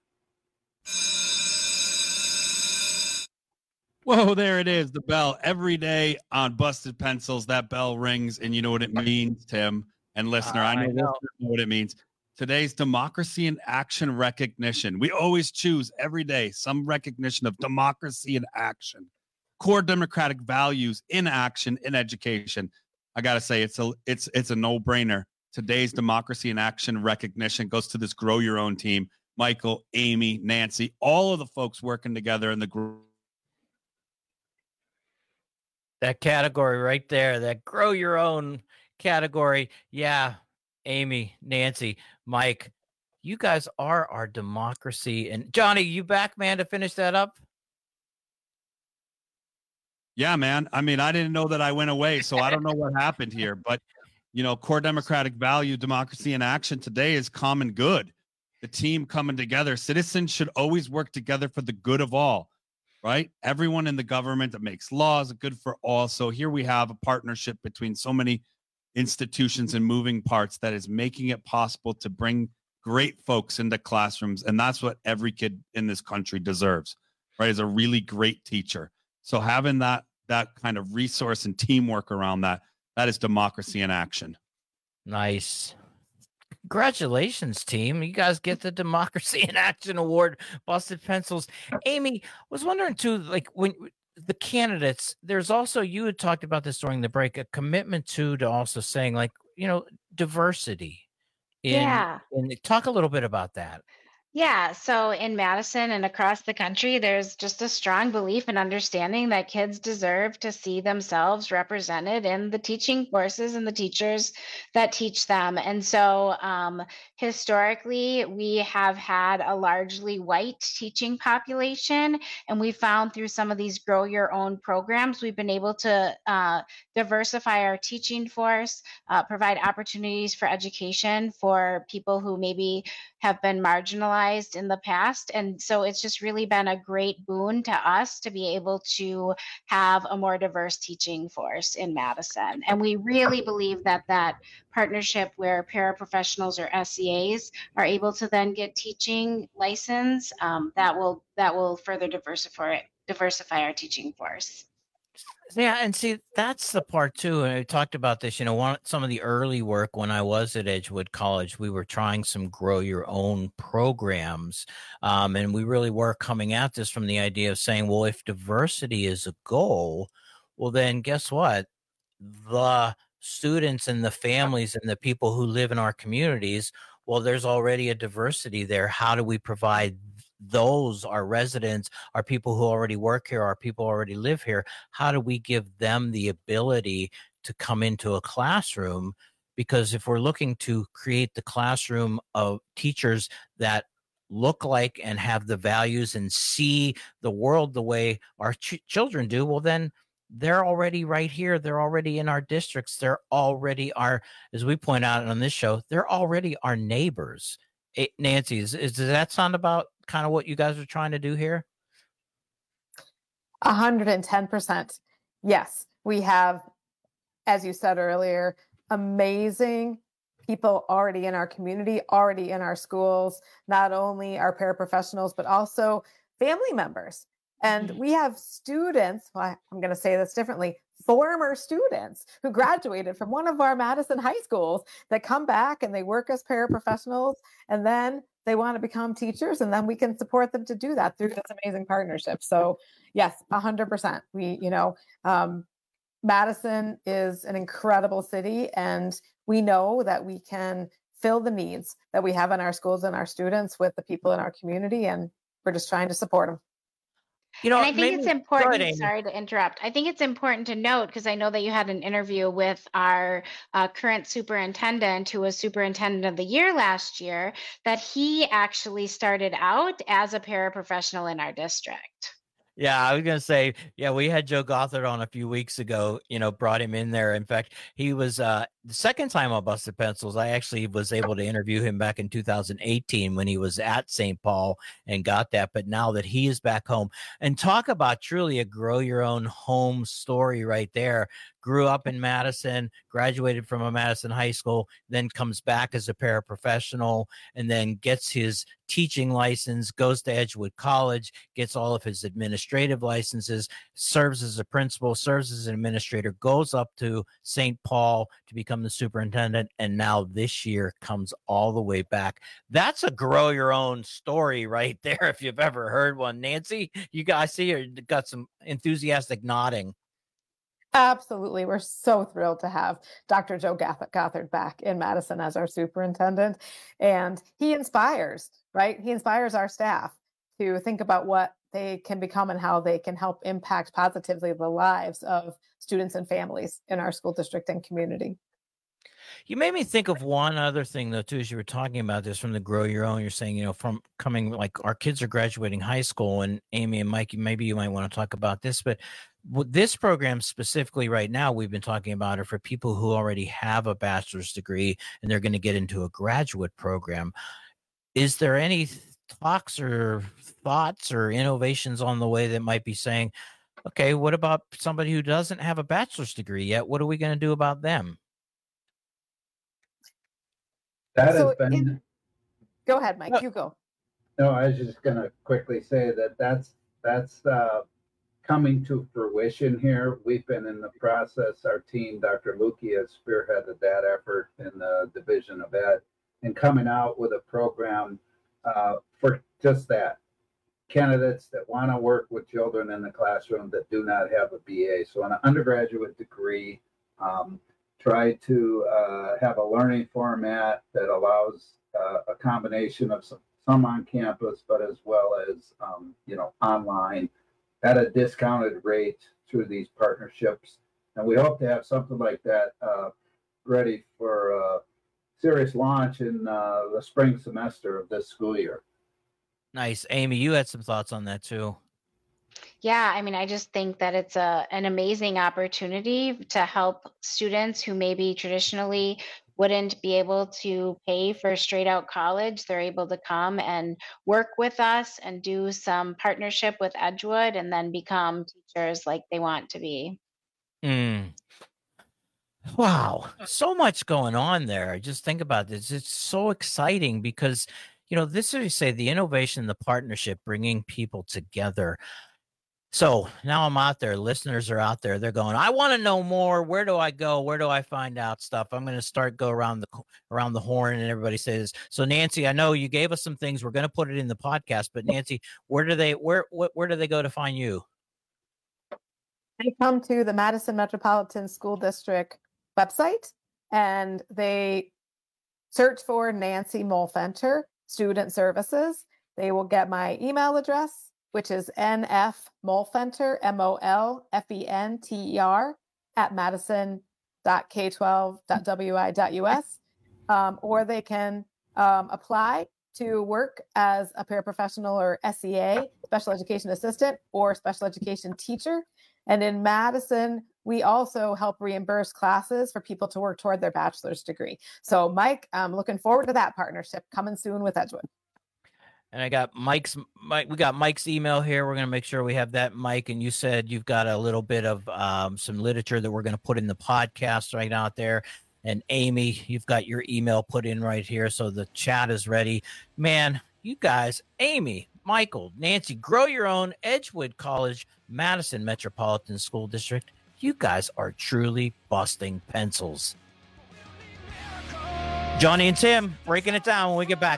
Whoa, there it is, the bell. Every day on Busted Pencils, that bell rings, and you know what it means, Tim and listener. Uh, I know, I know. Listener know what it means. Today's Democracy in Action recognition. We always choose every day some recognition of democracy in action, core democratic values in action in education. I gotta say, it's a it's it's a no-brainer. Today's Democracy in Action recognition goes to this Grow Your Own team. Michael, Amy, Nancy, all of the folks working together in the group. That category right there, that Grow Your Own category. Yeah, Amy, Nancy, Mike, you guys are our democracy. And Johnny, you back, man, to finish that up? Yeah, man. I mean, I didn't know that I went away, so I don't know what happened here. But, you know, core democratic value, democracy in action today is common good. The team coming together. Citizens should always work together for the good of all, right? Everyone in the government that makes laws are good for all. So here we have a partnership between so many institutions and moving parts that is making it possible to bring great folks into classrooms. And that's what every kid in this country deserves, right? Is a really great teacher. So having that that kind of resource and teamwork around that, that is democracy in action. Nice. Congratulations, team. You guys get the Democracy in Action Award, Busted Pencils. Amy, was wondering too, like when the candidates, there's also, you had talked about this during the break, a commitment to, to also saying like, you know, diversity. In, yeah. And talk a little bit about that. Yeah, so in Madison and across the country, there's just a strong belief and understanding that kids deserve to see themselves represented in the teaching courses and the teachers that teach them. And so um, historically, we have had a largely white teaching population, and we found through some of these Grow Your Own programs, we've been able to uh, diversify our teaching force, uh, provide opportunities for education for people who maybe have been marginalized in the past. And so it's just really been a great boon to us to be able to have a more diverse teaching force in Madison. And we really believe that that partnership where paraprofessionals or S E As are able to then get teaching license, um, that will that will further diversify diversify our teaching force. Yeah, and see, that's the part too. And I talked about this, you know, one some of the early work when I was at Edgewood College, we were trying some Grow Your Own programs. Um, and we really were coming at this from the idea of saying, well, if diversity is a goal, well, then guess what? The students and the families and the people who live in our communities, well, there's already a diversity there. How do we provide those, our residents, our people who already work here, our people who already live here, how do we give them the ability to come into a classroom? Because if we're looking to create the classroom of teachers that look like and have the values and see the world the way our ch- children do, well, then they're already right here. They're already in our districts. They're already our, as we point out on this show, they're already our neighbors. It, Nancy, is, is, does that sound about kind of what you guys are trying to do here? A hundred and ten percent. Yes, we have, as you said earlier, amazing people already in our community, already in our schools, not only our paraprofessionals, but also family members. And we have students, well, I'm going to say this differently, former students who graduated from one of our Madison high schools that come back and they work as paraprofessionals, and then they want to become teachers, and then we can support them to do that through this amazing partnership. So yes, a hundred percent. We, you know, um, Madison is an incredible city, and we know that we can fill the needs that we have in our schools and our students with the people in our community, and we're just trying to support them. You know, and I think maybe, it's important, ahead, sorry to interrupt. I think it's important to note, because I know that you had an interview with our uh, current superintendent, who was superintendent of the year last year, that he actually started out as a paraprofessional in our district. Yeah, I was gonna say, yeah, we had Joe Gothard on a few weeks ago, you know, brought him in there. In fact, he was uh the second time on Busted Pencils. I actually was able to interview him back in two thousand eighteen when he was at Saint Paul and got that. But now that he is back home, and talk about truly a grow your own home story right there. Grew up in Madison, graduated from a Madison high school, then comes back as a paraprofessional, and then gets his teaching license, goes to Edgewood College, gets all of his administrative licenses, serves as a principal, serves as an administrator, goes up to Saint Paul to become the superintendent, and now this year comes all the way back. That's a grow your own story right there, if you've ever heard one. Nancy, you guys see you got some enthusiastic nodding. Absolutely. We're so thrilled to have Doctor Joe Gothard back in Madison as our superintendent. And he inspires, right? He inspires our staff to think about what they can become and how they can help impact positively the lives of students and families in our school district and community. You made me think of one other thing, though, too, as you were talking about this from the Grow Your Own. You're saying, you know, from coming, like our kids are graduating high school, and Amy and Mike, maybe you might want to talk about this, but this program specifically right now, we've been talking about it for people who already have a bachelor's degree and they're going to get into a graduate program. Is there any talks or thoughts or innovations on the way that might be saying, okay, what about somebody who doesn't have a bachelor's degree yet? What are we going to do about them? That So has been. in- Go ahead, Mike. You go. No, I was just going to quickly say that that's that's uh, coming to fruition here. We've been in the process. Our team, Doctor Lukey, has spearheaded that effort in the Division of Ed, and coming out with a program uh, for just that. Candidates that want to work with children in the classroom that do not have a B A. So, an undergraduate degree. Um, try to uh, have a learning format that allows uh, a combination of some, some on campus, but as well as, um, you know, online at a discounted rate through these partnerships. And we hope to have something like that uh, ready for uh, serious launch in uh, the spring semester of this school year. Nice. Amy, you had some thoughts on that too. Yeah, I mean, I just think that it's a an amazing opportunity to help students who maybe traditionally wouldn't be able to pay for straight out college. They're able to come and work with us and do some partnership with Edgewood and then become teachers like they want to be. Mm. Wow. So much going on there. Just think about this. It's so exciting because, you know, this is, you say, the innovation, the partnership, bringing people together. So now I'm out there. Listeners are out there. They're going, I want to know more. Where do I go? Where do I find out stuff? I'm going to start go around the around the horn, and everybody says. So Nancy, I know you gave us some things. We're going to put it in the podcast. But Nancy, where do they where where, where do they go to find you? They come to the Madison Metropolitan School District website and they search for Nancy Molfenter, Student Services. They will get my email address, which is N F Molfenter, M O L F E N T E R, at madison dot k twelve dot w i dot u s. Um, or they can um, apply to work as a paraprofessional or S E A, special education assistant, or special education teacher. And in Madison, we also help reimburse classes for people to work toward their bachelor's degree. So, Mike, I'm looking forward to that partnership coming soon with Edgewood. And I got Mike's Mike. We got Mike's email here. We're going to make sure we have that, Mike. And you said you've got a little bit of um, some literature that we're going to put in the podcast right out there. And Amy, you've got your email put in right here. So the chat is ready. Man, you guys, Amy, Michael, Nancy, grow your own, Edgewood College, Madison Metropolitan School District. You guys are truly busting pencils. Johnny and Tim breaking it down when we get back.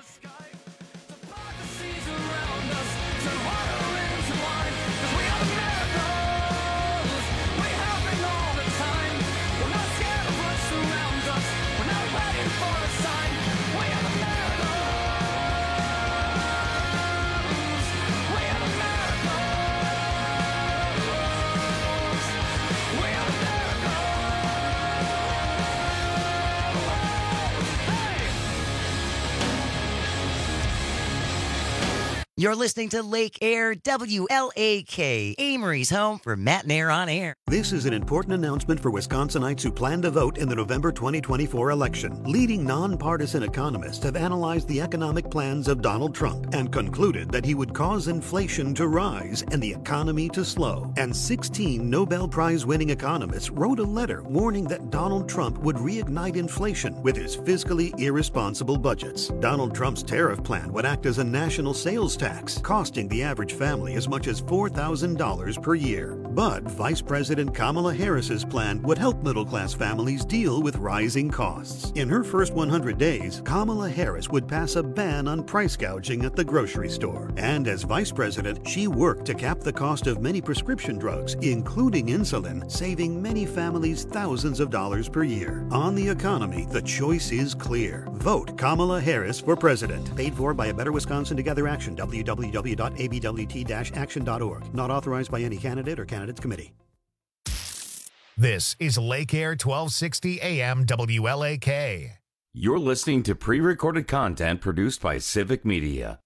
You're listening to Lake Air W L A K, Amory's home for Matt and Air on Air. This is an important announcement for Wisconsinites who plan to vote in the November twenty twenty-four election. Leading nonpartisan economists have analyzed the economic plans of Donald Trump and concluded that he would cause inflation to rise and the economy to slow. And sixteen Nobel Prize-winning economists wrote a letter warning that Donald Trump would reignite inflation with his fiscally irresponsible budgets. Donald Trump's tariff plan would act as a national sales tax. Tax, costing the average family as much as four thousand dollars per year. But Vice President Kamala Harris's plan would help middle-class families deal with rising costs. In her first one hundred days, Kamala Harris would pass a ban on price gouging at the grocery store. And as Vice President, she worked to cap the cost of many prescription drugs, including insulin, saving many families thousands of dollars per year. On the economy, the choice is clear. Vote Kamala Harris for president. Paid for by A Better Wisconsin Together Action. w w w dot a b w t dash action dot org. Not authorized by any candidate or candidates committee. This is Lake Air twelve sixty A M W L A K. You're listening to pre-recorded content produced by Civic Media.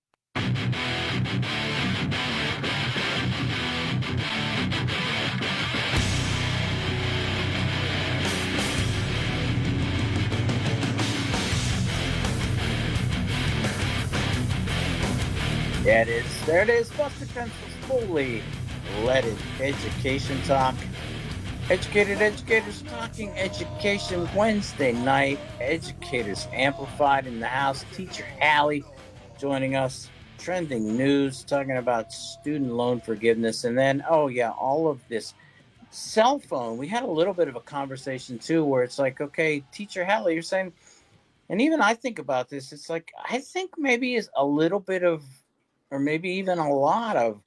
There it is. There it is. Buster Pencils fully leaded education talk. Educated educators talking education Wednesday night. Educators amplified in the house. Teacher Hallie joining us. Trending news talking about student loan forgiveness. And then, oh yeah, all of this cell phone. We had a little bit of a conversation too where it's like, okay, Teacher Hallie, you're saying, and even I think about this, it's like, I think maybe is a little bit of, or maybe even a lot of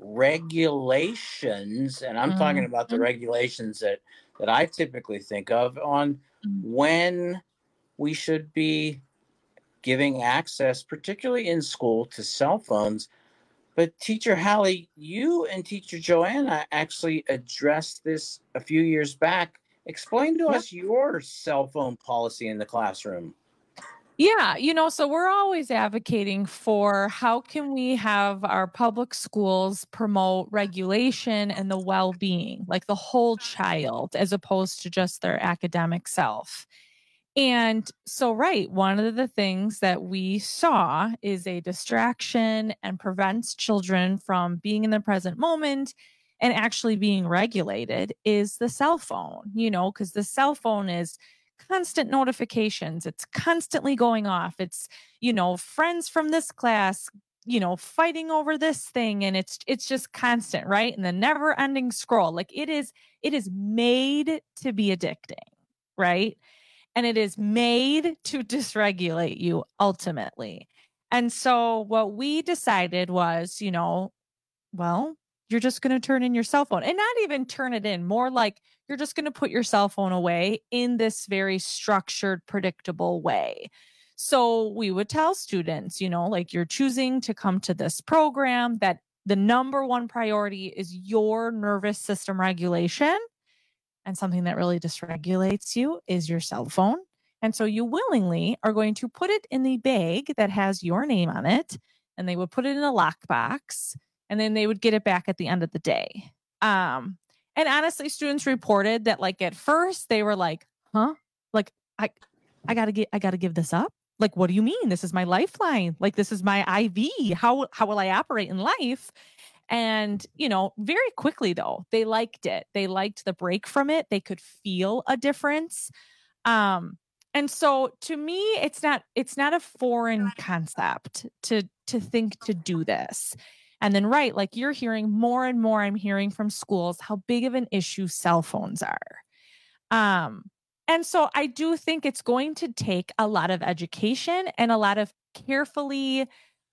regulations, and I'm mm-hmm. talking about the regulations that, that I typically think of on mm-hmm. when we should be giving access, particularly in school, to cell phones. But Teacher Hallie, you and Teacher Joanna actually addressed this a few years back. Explain to yep. us your cell phone policy in the classroom. Yeah, you know, so we're always advocating for how can we have our public schools promote regulation and the well-being, like the whole child, as opposed to just their academic self. And so, right, one of the things that we saw is a distraction and prevents children from being in the present moment and actually being regulated is the cell phone, you know, because the cell phone is constant notifications. It's constantly going off. It's, you know, friends from this class, you know, fighting over this thing. And it's, it's just constant, right? And the never ending scroll. Like it is, it is made to be addicting, right? And it is made to dysregulate you ultimately. And so what we decided was, you know, well, you're just going to turn in your cell phone and not even turn it in, more like you're just going to put your cell phone away in this very structured, predictable way. So we would tell students, you know, like you're choosing to come to this program, that the number one priority is your nervous system regulation. And something that really dysregulates you is your cell phone. And so you willingly are going to put it in the bag that has your name on it, and they would put it in a lockbox, and then they would get it back at the end of the day. Um, and honestly, students reported that, like, at first they were like, huh? Like, I, I gotta get, I gotta give this up. Like, what do you mean? This is my lifeline. Like, this is my I V. How, how will I operate in life? And, you know, very quickly though, they liked it. They liked the break from it. They could feel a difference. Um, and so to me, it's not, it's not a foreign concept to, to think to do this. And then, right, like you're hearing more and more, I'm hearing from schools how big of an issue cell phones are. Um, and so I do think it's going to take a lot of education and a lot of carefully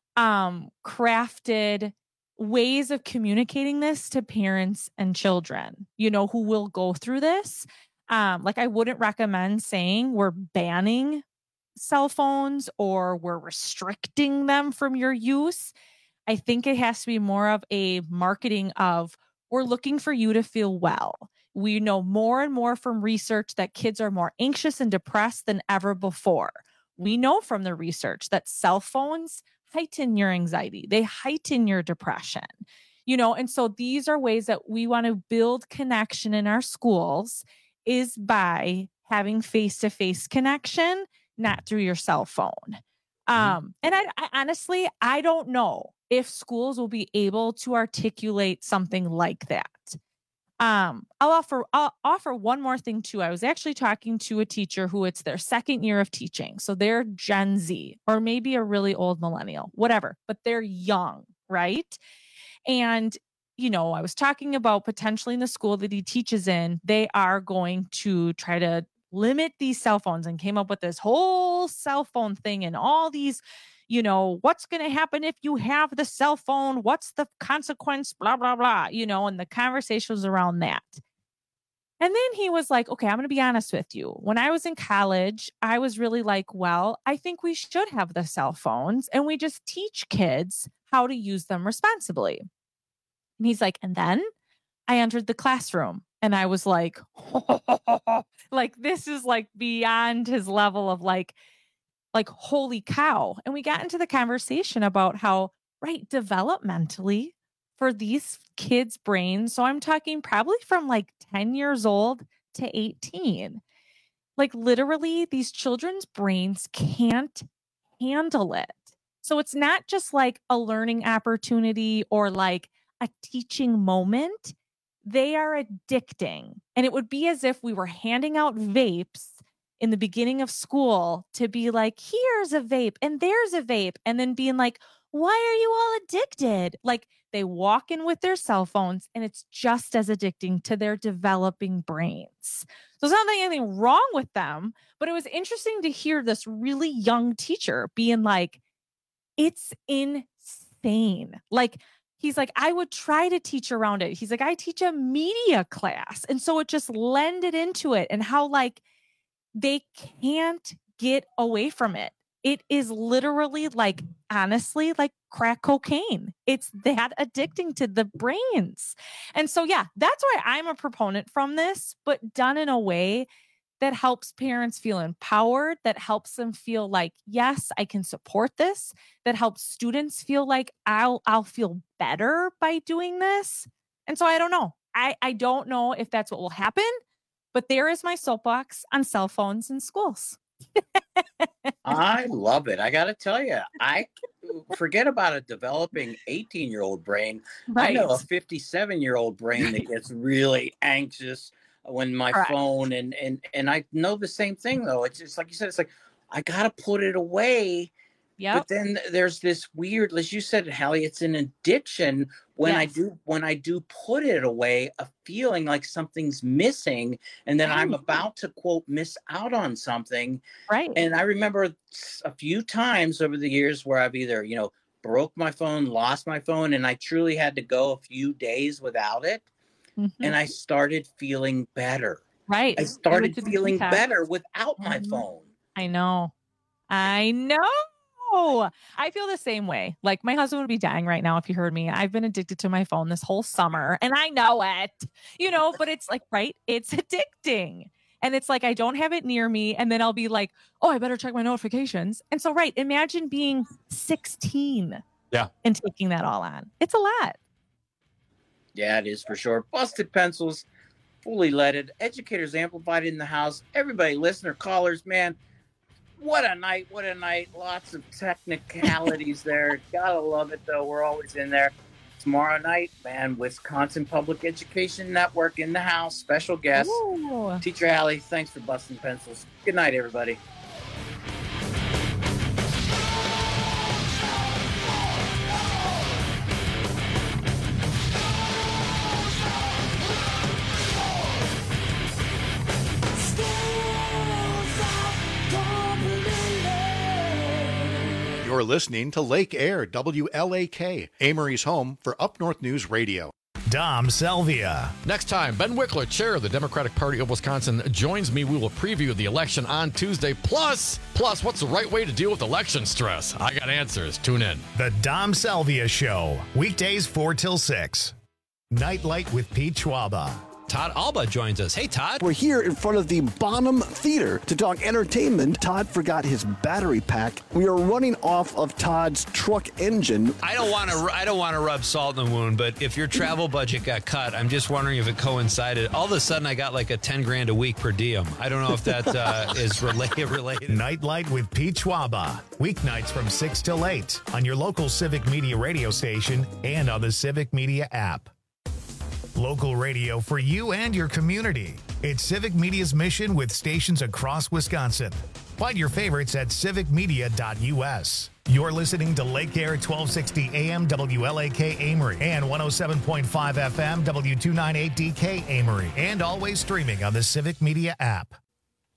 um, crafted ways of communicating this to parents and children, you know, who will go through this. Um, like I wouldn't recommend saying we're banning cell phones or we're restricting them from your use. I think it has to be more of a marketing of, we're looking for you to feel well. We know more and more from research that kids are more anxious and depressed than ever before. We know from the research that cell phones heighten your anxiety. They heighten your depression, you know? And so these are ways that we want to build connection in our schools is by having face-to-face connection, not through your cell phone. Um, and I, I honestly, I don't know if schools will be able to articulate something like that. Um, I'll offer, I'll offer one more thing too. I was actually talking to a teacher who it's their second year of teaching. So they're Gen Z or maybe a really old millennial, whatever, but they're young, right? And, you know, I was talking about potentially in the school that he teaches in, they are going to try to limit these cell phones and came up with this whole cell phone thing and all these, you know, what's going to happen if you have the cell phone? What's the consequence? Blah, blah, blah, you know, and the conversation was around that. And then he was like, okay, I'm going to be honest with you. When I was in college, I was really like, well, I think we should have the cell phones and we just teach kids how to use them responsibly. And he's like, and then I entered the classroom and I was like, like, this is like beyond his level of like, like, holy cow. And we got into the conversation about how, right, developmentally for these kids' brains. So I'm talking probably from like ten years old to eighteen. Like literally these children's brains can't handle it. So it's not just like a learning opportunity or like a teaching moment. They are addicting. And it would be as if we were handing out vapes in the beginning of school to be like, here's a vape and there's a vape. And then being like, why are you all addicted? Like they walk in with their cell phones and it's just as addicting to their developing brains. So there's not anything wrong with them, but it was interesting to hear this really young teacher being like, it's insane. Like, he's like, I would try to teach around it. He's like, I teach a media class. And so it just lended into it and how like they can't get away from it. It is literally like, honestly, like crack cocaine. It's that addicting to the brains. And so, yeah, that's why I'm a proponent from this, but done in a way that helps parents feel empowered, that helps them feel like, yes, I can support this, that helps students feel like I'll, I'll feel better by doing this. And so I don't know. I, I don't know if that's what will happen, but there is my soapbox on cell phones in schools. I love it. I got to tell you, I forget about a developing eighteen year old brain. Right. I know a fifty-seven year old brain that gets really anxious when my Correct. phone and, and, and I know the same thing though. It's just like you said, it's like, I got to put it away. Yeah. But then there's this weird, as you said, Hallie, it's an addiction when yes. I do, when I do put it away, a feeling like something's missing and then right. I'm about to quote, miss out on something. Right. And I remember a few times over the years where I've either, you know, broke my phone, lost my phone, and I truly had to go a few days without it. Mm-hmm. And I started feeling better. Right. I started feeling better without my mm-hmm. phone. I know. I know. I feel the same way. Like my husband would be dying right now if he heard me. I've been addicted to my phone this whole summer and I know it, you know, but it's like, right. It's addicting. And it's like, I don't have it near me. And then I'll be like, oh, I better check my notifications. And so, right. Imagine being sixteen yeah, and taking that all on. It's a lot. Yeah, it is for sure. Busted pencils, fully leaded, educators amplified in the house. Everybody, listener, callers, man. What a night, what a night. Lots of technicalities there. Gotta love it, though. We're always in there. Tomorrow night, man, Wisconsin Public Education Network in the house. Special guest, Ooh. Teacher Hallie. Thanks for busting pencils. Good night, everybody. You're listening to Lake Air, W L A K, Amory's home for Up North News Radio. Dom Salvia. Next time, Ben Wickler, chair of the Democratic Party of Wisconsin, joins me. We will preview the election on Tuesday. Plus, plus, what's the right way to deal with election stress? I got answers. Tune in. The Dom Salvia Show, weekdays four till six. Nightlight with Pete Schwaba. Todd Alba joins us. Hey, Todd. We're here in front of the Bonham Theater to talk entertainment. Todd forgot his battery pack. We are running off of Todd's truck engine. I don't want to. I don't want to rub salt in the wound, but if your travel budget got cut, I'm just wondering if it coincided. All of a sudden, I got like a ten grand a week per diem. I don't know if that uh, is related. related. Nightlight with Pete Schwaba. Weeknights from six till eight on your local Civic Media radio station and on the Civic Media app. Local radio for you and your community. It's Civic Media's mission with stations across Wisconsin. Find your favorites at civic media dot u s. You're listening to Lake Air twelve sixty A M W L A K Amory and one oh seven point five F M W two ninety-eight D K Amory, and always streaming on the Civic Media app.